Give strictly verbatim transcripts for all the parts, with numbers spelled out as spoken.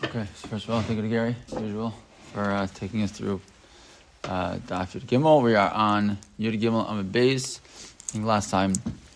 Okay, so first of all, thank you to Gary, as usual, for uh, taking us through uh, Daf Yud Gimel. We are on Yud Gimel on the base. I think last time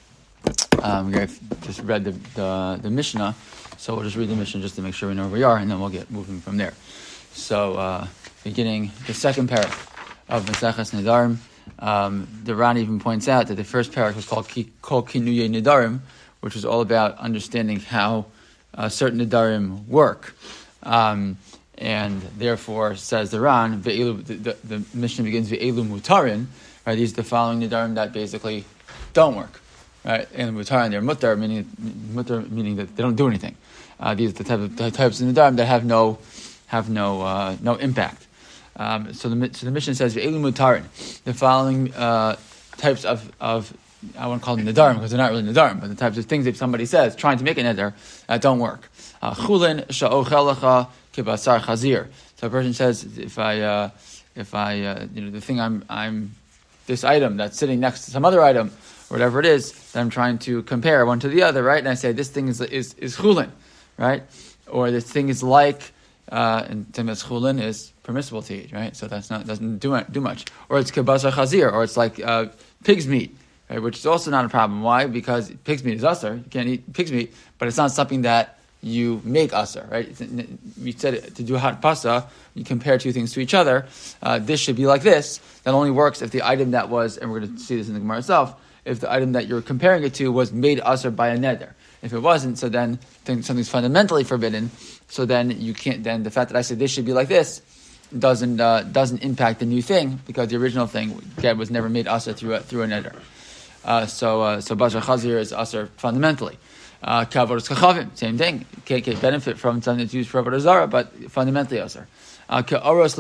um, Gary just read the, the the Mishnah, so we'll just read the Mishnah just to make sure we know where we are, and then we'll get moving from there. So, uh, beginning the second parak of Maseches Nedarim, um, the Ran even points out that the first parak was called Kol Kinuye Nedarim, which was all about understanding how uh, certain Nedarim work. Um, and therefore, says the Ran, the, the, the Mishnah begins Ve'elu Mutarin, right? These are the following Nedarim that basically don't work, right? And Mutarin, they're Mutar, meaning, mutar, meaning that they don't do anything. Uh, these are the, type of, the types of Nedarim that have no have no uh, no impact. Um, so the so the Mishnah says Ve'elu Mutarin, the following uh, types of of I won't call them Nedarim because they're not really Nedarim, but the types of things that somebody says trying to make a Nedar that don't work. Chulin sha'ochelecha kibasar chazir. So a person says, if I, uh, if I, uh, you know, the thing I'm, I'm, this item that's sitting next to some other item, or whatever it is, that I'm trying to compare one to the other, right? And I say this thing is is is chulin, right? Or this thing is like, uh, and timas chulin is permissible to eat, right? So that's not doesn't do do much. Or it's kibasar chazir, or it's like uh, pig's meat. Right, which is also not a problem. Why? Because pig's meat is usher. You can't eat pig's meat, but it's not something that you make usher, right? We said to do hot pasta, you compare two things to each other. Uh, this should be like this. That only works if the item that was, and we're going to see this in the Gemara itself, if the item that you're comparing it to was made usher by a neder. If it wasn't, so then something's fundamentally forbidden. So then you can't. Then the fact that I said this should be like this doesn't uh, doesn't impact the new thing because the original thing again was never made usher through a, through a neder. Uh, so, uh, so Basar Chazir is Asr fundamentally. Kavod Kachavim, same thing. You can't get benefit from something that's used for Avodah Zarah, but fundamentally Asr. Ka'oros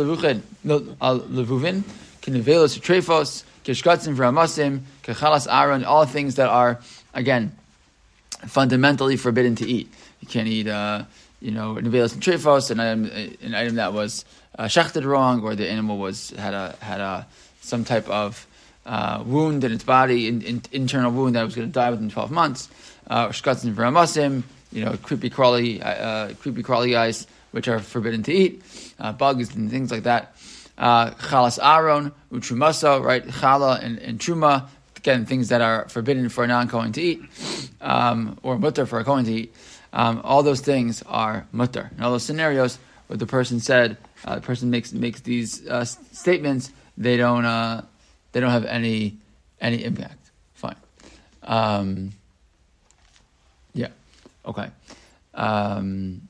Levuvin, Kinevelos Trefos, Kishkatzim Vramasim, Kachalas Aaron, all things that are, again, fundamentally forbidden to eat. You can't eat, uh, you know, Nevelos and Trefos, an item, an item that was uh, shechted wrong, or the animal was had a had a some type of Uh, wound in its body, in, in, internal wound that was going to die within twelve months. Uh, Shkatzin v'ramasim, you know, creepy crawly, uh, creepy crawly eyes, which are forbidden to eat, uh, bugs and things like that. Uh, Chalas aron, utrumasa, right? Chala and, and truma, again, things that are forbidden for a non-Kohen to eat, um, or mutter for a Kohen to eat. Um, all those things are mutter. In all those scenarios where the person said, uh, the person makes makes these uh, statements, they don't. Uh, They don't have any any impact. Fine. Um, yeah. Okay. Um,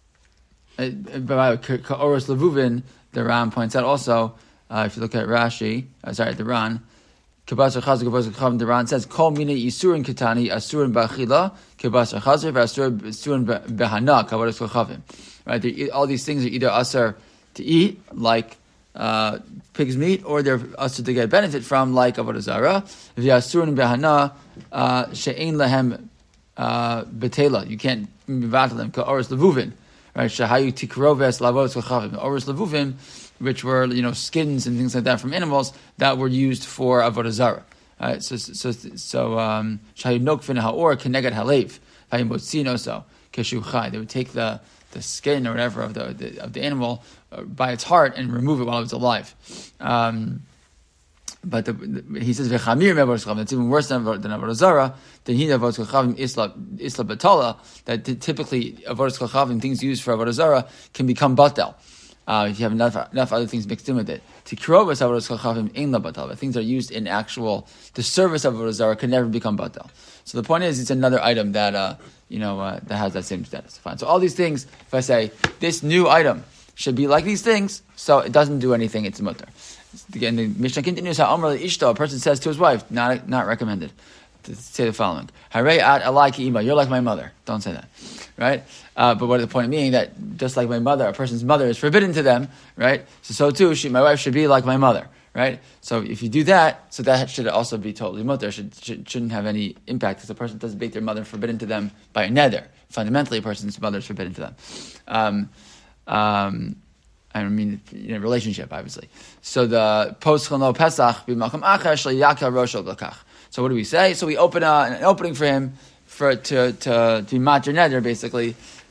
but Ka'oros Levuvin, the Ran points out also, uh, if you look at Rashi, uh, sorry, the Ran, Kibasar Chazir, Kibasar Chavim, the Ran says, Kol mine Yisurin Kitani, Asurin Ba'achila, Kibasar Chazir, Asurin Behana, Kavodos Chavim. Right? All these things are either asar to eat, like Uh, pig's meat, or they're also to get benefit from, like Avodah Zarah. V'yasurun behana she'ein lehem betela. You can't mevatel them. Ka'oros levuvin, right? Shahayu tikroves lavos kachavim. Oros levuvin, which were, you know, skins and things like that from animals that were used for Avodah Zarah. Right? So so so um, shahayu nokfin haor keneged halev hayim botzino so keshu chai. They would take the the skin or whatever of the, the of the animal uh, by its heart and remove it while it was alive. Um, but the, the, he says v'chamir me'avodas chavim. It's even worse than than avodah zarah. Then he avodas chavim isla isla batala. That t- typically avodas chavim, things used for avodah zarah, can become batel uh, if you have enough enough other things mixed in with it. Tikrovas avodas chavim ein la batal. Things that are used in actual the service of avodah zarah can never become batel. So the point is, it's another item that uh, you know uh, that has that same status. Fine. So all these things, if I say this new item should be like these things, so it doesn't do anything, it's mutter. Again, the Mishnah continues how Amar Ishto, a person says to his wife, not not recommended, to say the following: Harei at alaki ima, you're like my mother. Don't say that, right? Uh, but what is the point of meaning that just like my mother, a person's mother is forbidden to them, right? So so too, she, my wife should be like my mother. Right, so if you do that, so that should also be totally mutter. Should, should shouldn't have any impact because a person doesn't make their mother forbidden to them by a neder. Fundamentally, a person's mother is forbidden to them. Um, um, I mean, in a relationship, obviously. So the post chol no pesach b'malcham acher shel yakel rosho l'kach. So what do we say? So we open a, an opening for him for to to to be matir neder basically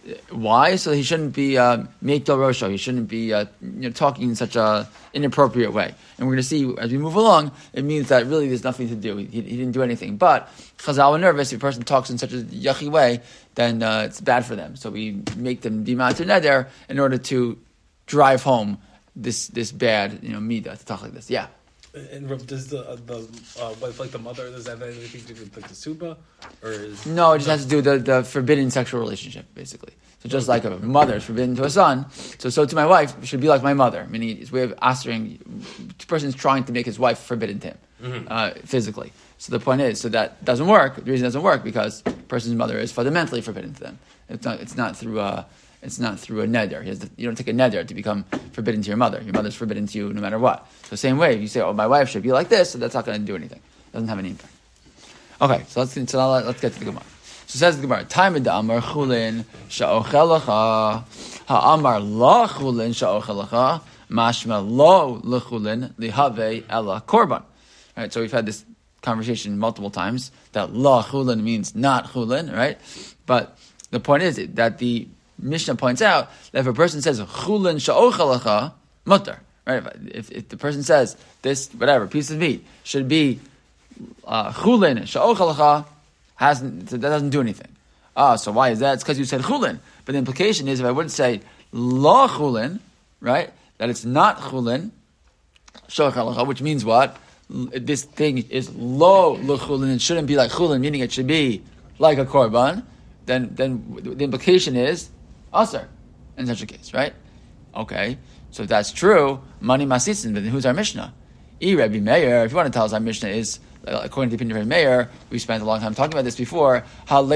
Why? So he shouldn't be make del rosho. He shouldn't be uh, you know, talking in such a inappropriate way. And we're going to see as we move along, it means that really there's nothing to do. He, he didn't do anything. But Chazal were nervous. If a person talks in such a yucky way, then uh, it's bad for them. So we make them dimater neder in order to drive home this this bad you know midah to talk like this. Yeah. And does the uh, the uh, wife like the mother? Does that have anything to do with the ksuba, or is no? It just has to do with the, the forbidden sexual relationship, basically. So just like a mother is forbidden to a son, so so to my wife should be like my mother. Meaning, it's way of astering. The person is trying to make his wife forbidden to him mm-hmm. uh, physically. So the point is, so that doesn't work. The reason it doesn't work because the person's mother is fundamentally forbidden to them. It's not. It's not through a. It's not through a neder. You don't take a neder to become forbidden to your mother. Your mother's forbidden to you no matter what. So same way, if you say, "Oh, my wife should be like this," so that's not going to do anything. It doesn't have any impact. Okay, so let's so now let's get to the Gemara. So says the Gemara, "Time the Amar chulin sha'ochelacha ha'amar la chulin sha'ochelacha mashma lo lechulin lihave ela korban." All right, so we've had this conversation multiple times that la chulin means not chulin, right? But the point is that the Mishnah points out that if a person says chulin sha'ochelacha mutter, right? If, if the person says this whatever piece of meat should be uh, chulin sha'ochelacha, hasn't that doesn't do anything. Ah, so why is that? It's because you said chulin. But the implication is if I would say la chulin, right, that it's not chulin sha'ochelacha, which means what? This thing is lo l'chulin. It shouldn't be like chulin, meaning it should be like a korban. Then, then the implication is Aser in such a case, right? Okay, so if that's true, money masitzin, then who's our Mishnah? E Rabbi Meir, if you want to tell us our Mishnah is, according to the opinion of Rabbi Meir, we spent a long time talking about this before,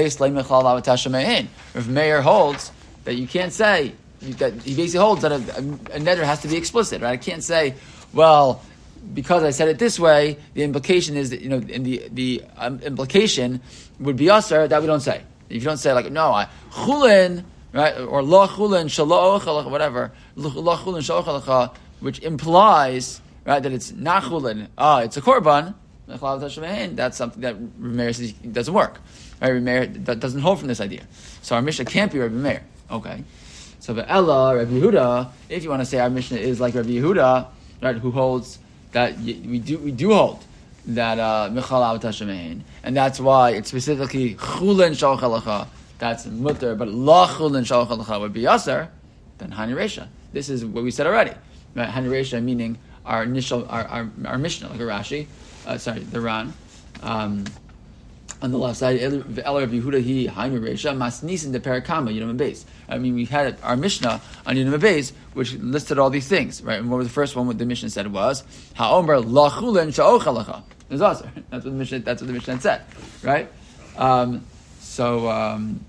Rabbi Meir holds that you can't say, that he basically holds that a, a neder has to be explicit, right? I can't say, well, because I said it this way, the implication is that, you know, in the, the um, implication would be Aser, that we don't say. If you don't say like, no, I, chulin, right, or la chulin shalo ochalacha, whatever, la chulin shalo ochalacha, which implies, right, that it's not chulin, ah, it's a korban, that's something that Rabbi Meir says doesn't work. Right, Rabbi Meir that doesn't hold from this idea. So our Mishnah can't be Rabbi Meir. Okay. So the Ella, Rabbi Yehuda, if you want to say our Mishnah is like Rabbi Yehuda, right, who holds that we do we do hold that Michal Avat Hashemein, and that's why it's specifically chulin shal chalacha. That's mutter, but la chulin shal chalacha would be aser. Then Hani Reisha. This is what we said already. Right? Hani Reisha meaning our initial our our, our Mishnah, like a Rashi. Uh, sorry, the Ran. Um, on the left side, El Rav Yehuda he Hani Reisha masnisin de perakama Yudam Beis. I mean, we had our Mishnah on Yudam Beis, which listed all these things, right? And what was the first one? What the Mishnah said was Ha'omer la chulin sha'ochalacha. It's awesome. That's what the Mishnah. That's what the Mishnah said, right? Um, so, um,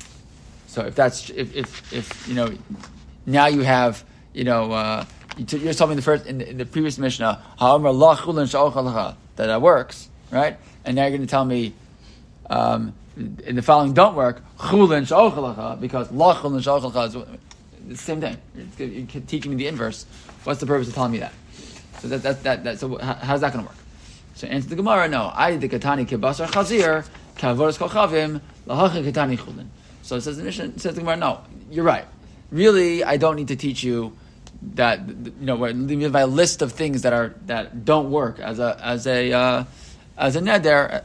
so if that's if, if if you know, now you have you know uh, you t- you're telling me the first in the, in the previous Mishnah Ha'omer la chulin sha'ochalacha that that works, right? And now you're going to tell me um, in the following don't work chulin sha'ochalacha because la chulin sha'ochalacha is the same thing. You're, you're teaching me the inverse. What's the purpose of telling me that? So that that that, that so how's that going to work? So answer the Gemara, no. I the katani kebasar chazir kavoros kochavim lahacha katani chulin. So it says the Mishnah, it says the Gemara, no, you're right. Really, I don't need to teach you that you know my list of things that are that don't work as a as a uh, as a neder.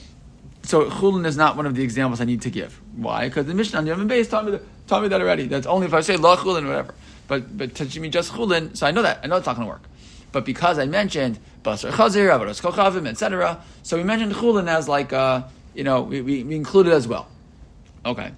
So chulin is not one of the examples I need to give. Why? Because the Mishnah on the Yom Beis taught me that, taught me that already. That's only if I say la chulin or whatever. But but teaching me just chulin, so I know that I know it's not going to work. But because I mentioned basar chazir, avodos kochavim, et cetera, so we mentioned chulin as like, uh, you know, we, we, we include it as well. Okay.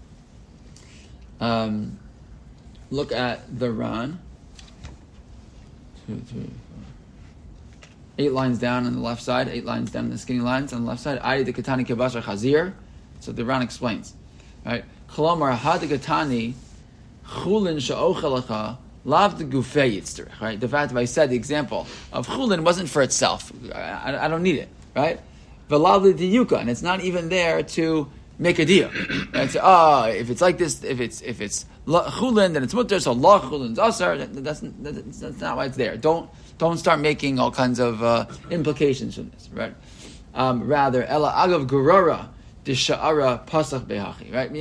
Um, look at the Ran. Two, three, four. Eight lines down on the left side, eight lines down on the skinny lines on the left side. Adi the katani kebasar chazir. So the Ran explains, right? Chalomar had the katani chulin sha'ochalacha. Lav the gufei yitzterich, right? The fact that I said the example of chulin wasn't for itself. I, I don't need it, right? V'lav the diyuka, and it's not even there to make a deal. And say, oh, if it's like this, if it's if it's chulin, then it's mutter. So la chulin's asar. That, that's, that's that's not why it's there. Don't don't start making all kinds of uh, implications from this, right? Um, rather, ela agav gurara disha'ara pasach behachi, right? Meaning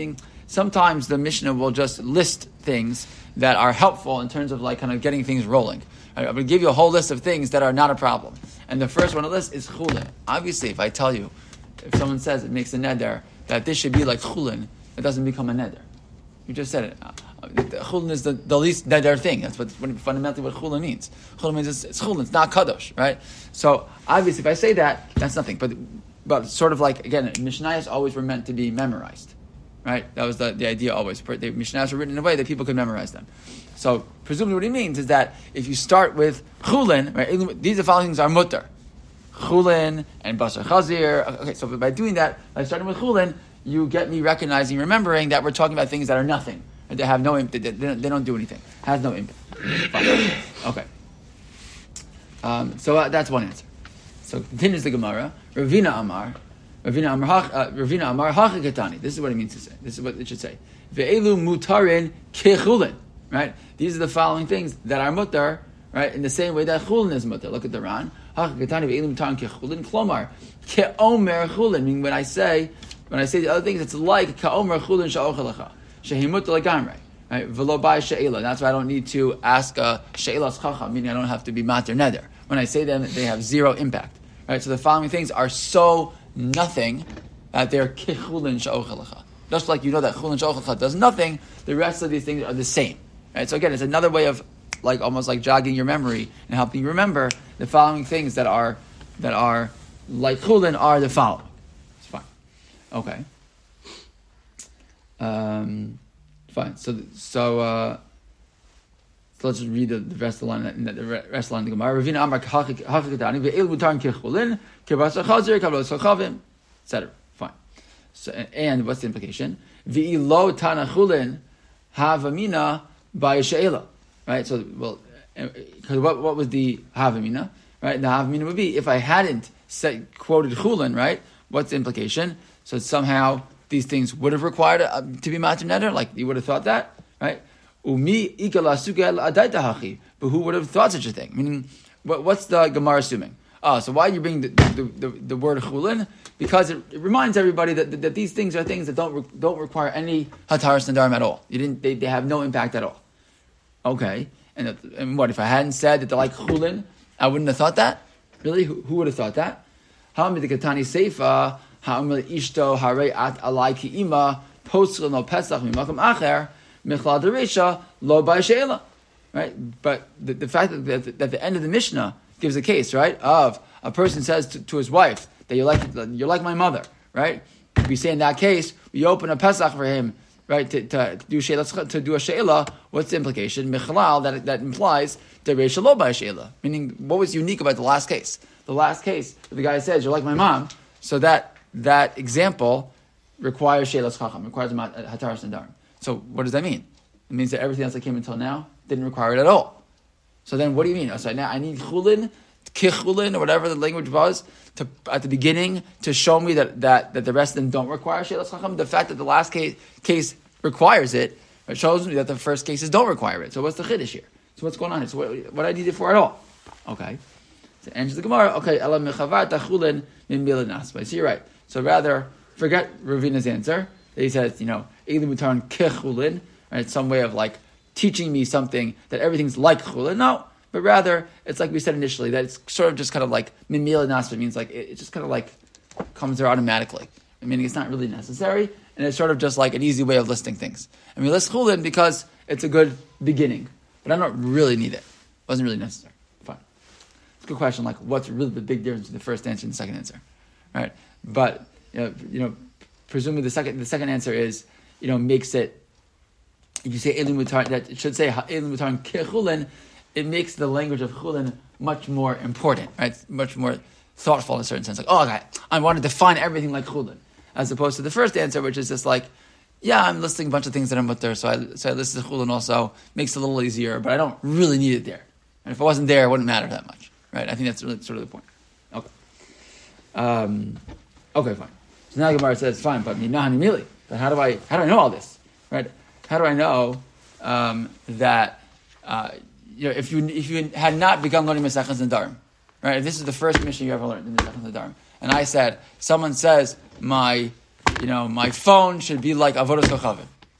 sometimes the Mishnah will just list things that are helpful in terms of like kind of getting things rolling. Right? I'm going to give you a whole list of things that are not a problem. And the first one on the list is chulin. Obviously, if I tell you, if someone says it makes a neder, that this should be like chulin, it doesn't become a neder. You just said it. Uh, chulin is the, the least neder thing. That's what, what fundamentally what chulin means. Chulin means it's, it's chulin, it's not kadosh, right? So obviously, if I say that, that's nothing. But but sort of like, again, Mishnayos always were meant to be memorized, right? That was the, the idea always. The Mishnayos were written in a way that people could memorize them. So presumably what he means is that if you start with chulin, right, these are following things are mutter. Chulin and basar chazir. Okay, so by doing that, by starting with chulin, you get me recognizing, remembering that we're talking about things that are nothing. They have no impact. They, they don't do anything. Has no impact. Fine. Okay. Um, so uh, that's one answer. So continues the Gemara. Ravina Amar. Ravina Amar. Uh, Ravina Amar hachikatani. This is what it means to say. This is what it should say. Ve'elu mutarin kechulin. Right. These are the following things that are mutar. Right. In the same way that chulin is mutar. Look at the Ran. Hachikatani ve'elu mutarin kechulin. Klomar keomer chulin. Meaning when I say when I say the other things, it's like keomer chulin sha'ochelacha. Shehimut legamrei, right? V'lo bai she'ela. That's why I don't need to ask a she'elas chacham, meaning I don't have to be mater neder. When I say them, they have zero impact, right? So the following things are so nothing that they're kichulin she'ochelacha. Just like you know that chulin she'ochelacha does nothing, the rest of these things are the same, right? So again, it's another way of like almost like jogging your memory and helping you remember the following things that are that are like chulin are the following. It's fine, okay. Um, fine. So, so, uh, so let's just read the, the rest of the line. The rest of the line of the Gemara. Ravina Amar hachikatani ve'el mutarin kechulin kebasar chazir kablos chachavim, et cetera. Fine. So, and what's the implication? Ve'ilo tanachulin havamina by she'ela. Right. So, well, because what what was the havamina? Right. The havamina would be if I hadn't said quoted chulin. Right. What's the implication? So somehow these things would have required uh, to be matir neder, like you would have thought that, right? Umi ikala sukel adaitahachi, but who would have thought such a thing? Meaning, what, what's the Gemara assuming? Oh, so why are you bringing the, the, the, the word chulin? Because it, it reminds everybody that, that, that these things are things that don't re, don't require any hataras nedarim at all. You didn't; they, they have no impact at all. Okay, and, and what if I hadn't said that they're like chulin? I wouldn't have thought that. Really, who, who would have thought that? How many the katani seifa? Ishto hare at alai ki ima posel no pesach mimakam acher michlal dereisha lo by she'ela. Right, but the, the fact that the, that the end of the Mishnah gives a case, right, of a person says to, to his wife that you're like you're like my mother, right? We say in that case we open a pesach for him, right, to, to do she'ela, to do a she'ela. What's the implication? Michlal that that implies dereisha lo by she'ela. Meaning, what was unique about the last case? The last case, the guy says you're like my mom, so that. That example requires she'elas chacham, requires hataras nedarim. So what does that mean? It means that everything else that came until now didn't require it at all. So then what do you mean? So now I need chulin, kichulin, or whatever the language was, to at the beginning to show me that, that, that the rest of them don't require she'elas chacham. The fact that the last case, case requires it, it shows me that the first cases don't require it. So what's the chiddush here? So what's going on here? So what, what I need it for at all? Okay. So answers the Gemara. Okay, ela mechavar tachulin min milanas. So you're right. So rather, forget Ravina's answer. He says, you know, Eilu mutarin kechulin, right? It's some way of like teaching me something that everything's like chulin. No, but rather, it's like we said initially, that it's sort of just kind of like min milanas, means like it, it just kind of like comes there automatically. I mean, it's not really necessary, and it's sort of just like an easy way of listing things. And we list chulin because it's a good beginning, but I don't really need it. It wasn't really necessary. Fine. It's a good question, like what's really the big difference between the first answer and the second answer, right? But you know, you know, presumably the second the second answer is, you know, makes it. If you say Eilu Mutar, that it should say Eilu Mutar Kechulin, it makes the language of chulin much more important, right? Much more thoughtful in a certain sense. Like, oh, okay, I want to define everything like chulin, as opposed to the first answer, which is just like, yeah, I'm listing a bunch of things that are mutter, so I so I listed chulin also, makes it a little easier, but I don't really need it there. And if it wasn't there, it wouldn't matter that much, right? I think that's really sort of the point. Okay. Um, Okay, fine. So now the Gemara says, fine, but minahani mili. But how do I how do I know all this, right? How do I know um, that uh, you know if you if you had not begun learning Mesechus Nedarim, right? If this is the first mission you ever learned in Mesechus Nedarim, and I said someone says my you know my phone should be like avodas kochavim,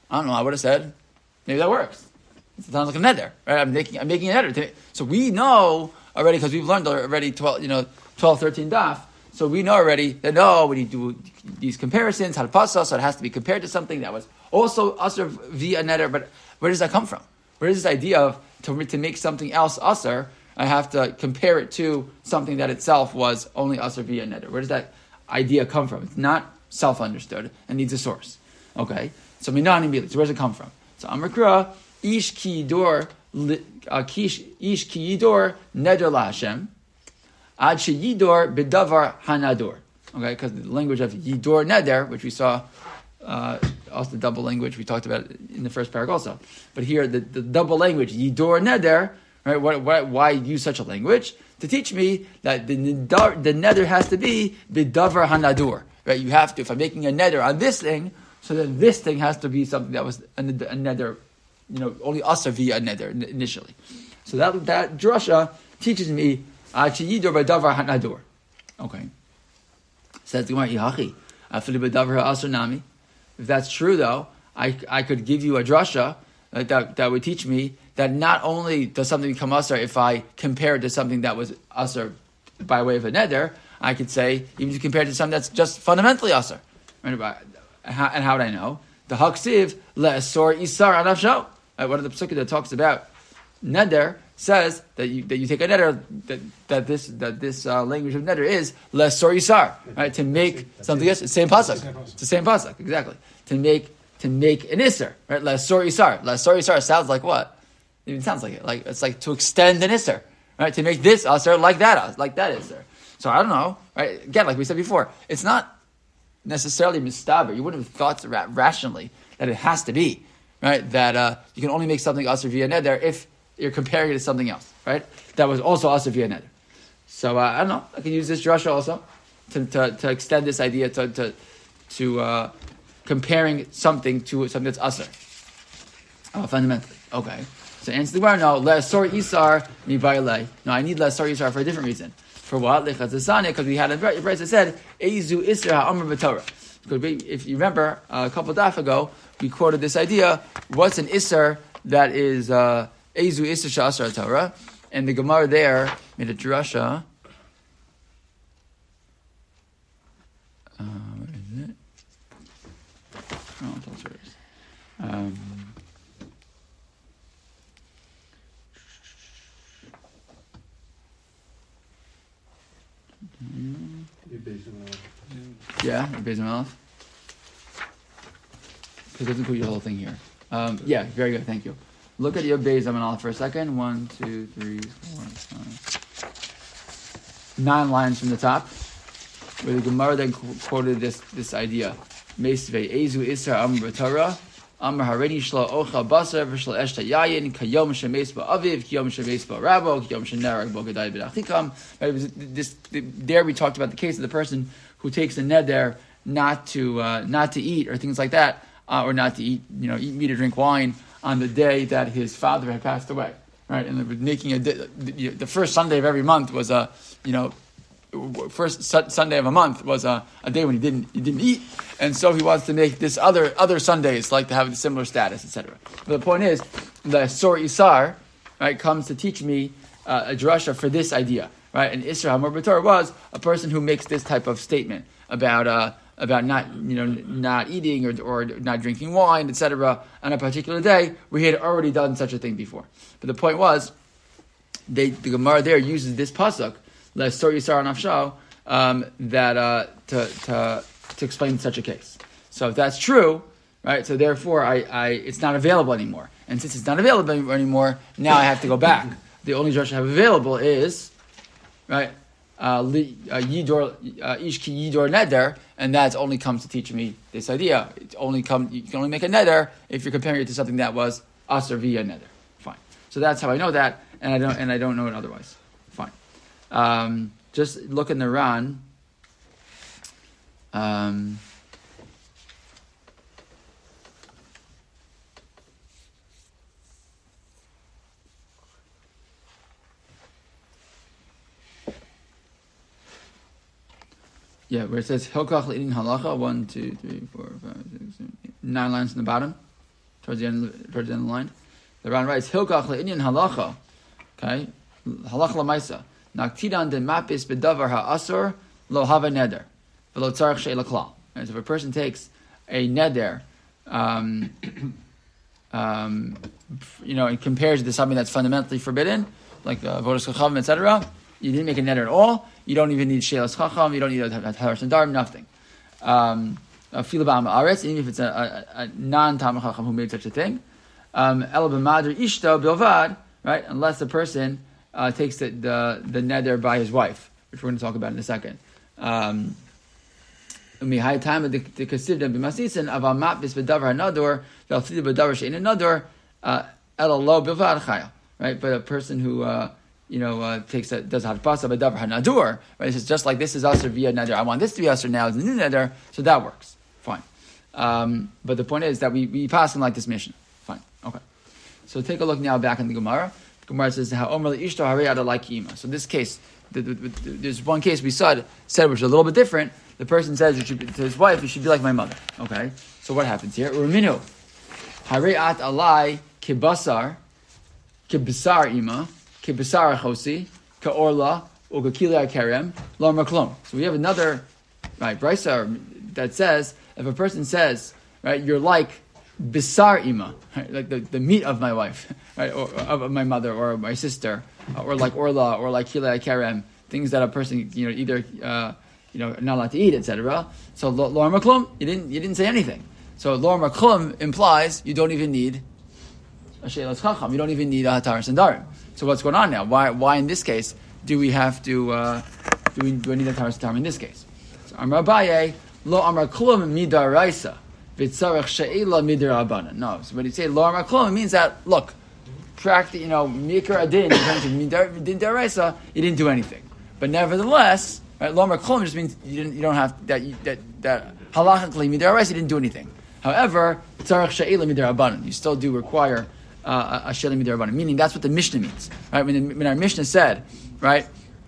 I don't know. I would have said maybe that works. It sounds like a neder, right? I'm making I'm making a neder. So we know already because we've learned already twelve, you know, twelve, thirteen daf. So we know already that no, when you do these comparisons, how to pass us, so it has to be compared to something that was also usher via neder. But where does that come from? Where does this idea of to, to make something else usher, I have to compare it to something that itself was only usher via neder? Where does that idea come from? It's not self-understood and needs a source. Okay, so minani immediately. So where does it come from? So Amrikra ish ki yidor ish ki yidor neder la Hashem ad sheyidor bedavar hanador. Okay, because the language of yidor neder, which we saw, uh, also the double language we talked about in the first paragraph also. But here the, the double language yidor neder. Right? What, what, why use such a language? To teach me that the neder, the neder has to be bedavar hanadur. Right? You have to, if I'm making a neder on this thing, so then this thing has to be something that was a, a neder, you know, only asa via a neder initially. So that that drasha teaches me achiyidor bedavar hanadur. Okay. Says the Gemara, Ihachi, afili bedavar ha'asur nami. If that's true, though, I I could give you a drasha that that, that would teach me that not only does something become asr if I compare it to something that was asr by way of a neder, I could say, even if you compare it to something that's just fundamentally asr. Right? And how would I know? The haksiv le'asor isar anafsho. One of the psukim that talks about neder says that you that you take a neder that, that this that this uh, language of neder is le'asor isar, right? To make something else. It's the same pasuk. It's the same pasuk, exactly. To make to make an isar, right? Le'asor isar. Le'asor isar sounds like what? It even sounds like it. Like it's like to extend an isser, right? To make this asr like that, like that isser. So I don't know, right? Again, like we said before, it's not necessarily mistaber. You wouldn't have thought ra- rationally that it has to be, right? That uh, you can only make something asr via neder if you're comparing it to something else, right? That was also asr via neder. So uh, I don't know. I can use this drasha also to, to to extend this idea to to to uh, comparing something to something that's asr uh, fundamentally. Okay. So answer the question, no, le'asor isar mi bailei. No, I need le'asor isar for a different reason. For what? Lechatzasane, because we had a verse that said, Eizu isar ha'amr b'torah. If you remember, uh, a couple of daf ago, we quoted this idea, what's an isar that is uh, Eizu isar sha'asar Torah? And the Gemara there made a drasha. Uh, where is it? Oh, that's where it is. Um... Yeah, based on Aleph. Because it doesn't put your whole thing here. Um, yeah, very good, thank you. Look at your Beis Amid Aleph for a second. One, two, three, four, five. Nine lines from the top, where the Gemara then quoted this this idea. Meisvei Ezu Isra Amr B'Torah Amr Hareni Shlo Ocha Basar V'Shlo Eshta Yayin Kayom Shemeis Ba'Aviv Kayom Shemeis Ba'Rabo Kayom Shenerag B'Gadai B'Achikam. This there we talked about the case of the person who takes a neder not to uh, not to eat or things like that, uh, or not to eat you know eat meat or drink wine on the day that his father had passed away, right? And making a the, the first Sunday of every month was a you know. First Sunday of a month was a, a day when he didn't he didn't eat, and so he wants to make this other other Sundays like to have a similar status, et cetera. But the point is, the Sor Isar, right, comes to teach me uh, a drasha for this idea, right? And Isra Hamor B'Torah was a person who makes this type of statement about uh, about not you know not eating or or not drinking wine, et cetera. On a particular day where he had already done such a thing before. But the point was, they, the Gemara there uses this pasuk. Le'asor yisar nafsho, um, that uh, to, to to explain such a case. So if that's true, right? So therefore, I, I it's not available anymore. And since it's not available anymore, now I have to go back. The only drasha I have available is right uh, yidor uh, ish ki yidor neder, and that only comes to teach me this idea. It only come you can only make a neder if you're comparing it to something that was asr via neder. Fine. So that's how I know that, and I don't and I don't know it otherwise. Um, just look in the Ran. Um, yeah, where it says Hilkach Le'idin Halacha, one, two, three, four, five, six, seven, eight, nine lines in the bottom. towards the end, towards the end of the line. The Ran writes, Hilkach le'inyan halacha, okay, halacha l'maisa, naktidan de mapis bedavar ha'asur lo hava neder, v'lo tzarech she'ela klal. So if a person takes a neder, um, um, you know, and compares it to something that's fundamentally forbidden, like the avodas chacham, et cetera, you didn't make a neder at all. You don't even need she'elas chacham. You don't need a hataras nedarim. Nothing. Um, Fila ba'am aretz, even if it's a, a, a non-Talmid Chacham who made such a thing. Um, Ela b'madri ishto bilvad, right? Unless the person uh, takes the, the the neder by his wife, which we're going to talk about in a second. Um, Umihai time of the kasivda b'masisin aval matbis b'davar hanador v'alfida b'davar she'in hanador ela lo bilvad chaya, right? But a person who uh, you know uh, takes a, does hadpasa b'davar hanador, right? It's just like this is usher via neder. I want this to be usher now. It's the new neder, so that works. Fine. Um, but the point is that we, we pass in like this mission. Fine. Okay. So take a look now back in the Gemara. The Gemara says, "How Omer Ishto Harei like Ima." So in this case, the, the, the, there's one case we said, said which is a little bit different. The person says you should be, to his wife, you should be like my mother. Okay. So what happens here? Urminu Harei at alai kibasar kibasar Ima kibasar chosi kaorla ugakili kerem lo maklum. So we have another right brisa that says, if a person says, right, you're like bisar ima, right, like the, the meat of my wife, right, or, or of my mother or my sister, or like orla, or like kilei kerem, things that a person, you know, either, uh, you know, not allowed to eat, et cetera. So lo maklum, you didn't, you didn't say anything. So lo maklum implies you don't even need a she'elas chacham, you don't even need a hataras nedarim. So what's going on now? Why, why in this case do we have to, uh, do we, do we need a hataras nedarim in this case? So Amar Abaye, Lo amar klum midaraisa, v'tzarech she'ela midarabanan. No, so when you say lo amar klum, it means that look, practically, you know, mikra adin in terms of midaraisa, you didn't do anything. But nevertheless, right, lo amar klum just means you didn't, you don't have that you, that that halachically midaraisa, you didn't do anything. However, tzarech she'ela midarabanan, you still do require uh, a she'ela midarabanan. Meaning that's what the Mishnah means, right? When, the, when our Mishnah said, right?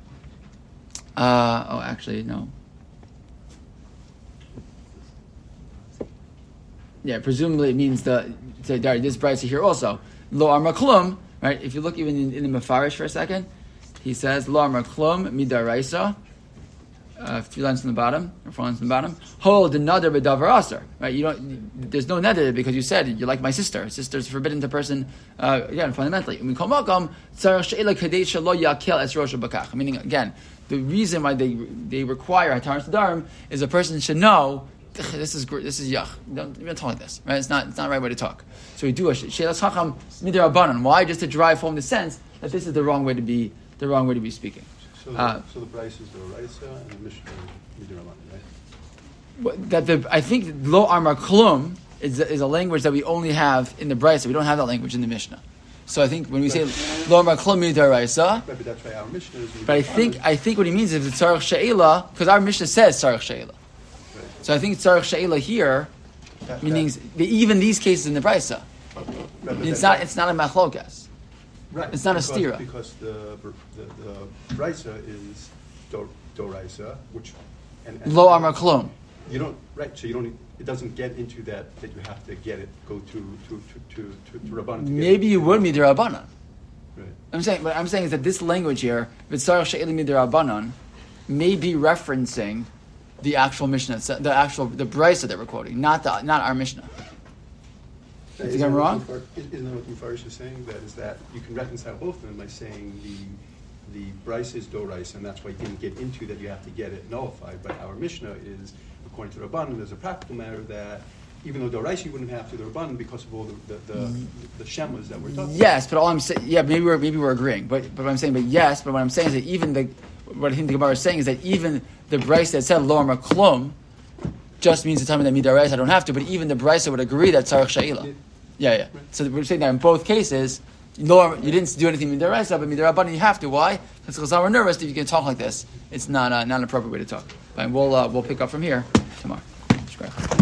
Uh, oh, actually, no. Yeah, presumably it means the so this brisa here also lo amar klum, right? If you look even in, in the Mefarish for a second, he says lo amar klum midaraisa, uh, three lines from the bottom or four lines from the bottom. Hold another bedavar aser, right? You don't. There's no neder because you said you're like my sister. Sister's forbidden to person uh, again fundamentally. Meaning again, the reason why they they require hataras nedarim is a person should know. This is this is yach. Don't, don't talk like this, right? It's not it's not the right way to talk. So we do a she'elas chacham midirabanan. Why? Just to drive home the sense that this is the wrong way to be the wrong way to be speaking. So the, uh, so the price is the Raisa and the Mishnah midirabanan, right? That the I think lo amar klum is is a language that we only have in the brisa. We don't have that language in the Mishnah. So I think when we say lo amar klum midiraisa, right, but that's why our Mishnah is. But I think I think what he means is it's tzarech she'ela because our Mishnah says tzarech she'ela. So I think tzarech she'ela here, that, meaning that, even these cases in the brisa, right, it's not it's not a machlokas. Right. It's not because, a stira. Because the the, the brisa is do, doraisa, which and, and lo amar klum. You don't right. So you don't. It doesn't get into that that you have to get it. Go to to to to to, to Rabbanan. Maybe you would midirabanan. Right. I'm saying, what I'm saying is that this language here, tzarech she'ela midirabanan, may be referencing the actual Mishnah, the actual the brisa that we're quoting, not the not our Mishnah. Is think I'm wrong? Isn't that what Mufarish is saying? That is that you can reconcile both of them by saying the the brisa is doraisa, and that's why you didn't get into that. You have to get it nullified. But our Mishnah is according to Rabbanan. There's a practical matter that even though doraisa you wouldn't have to the Rabbanan because of all the the, the, the shemas that we're talking. Yes, but all I'm saying, yeah, maybe we're maybe we're agreeing, but but what I'm saying, but yes, but what I'm saying is that even the what I think the Gemara is saying is that even the brisa that said lo amar klum just means to tell me that midaraisa I don't have to, but even the brisa would agree that tzarech she'ela. Yeah, yeah. Right. So we're saying that in both cases, lo, you didn't do anything midaraisa, but midarabanan you have to. Why? Because we're nervous that you can talk like this. It's not uh, not an appropriate way to talk. Fine, we'll uh, we'll pick up from here tomorrow.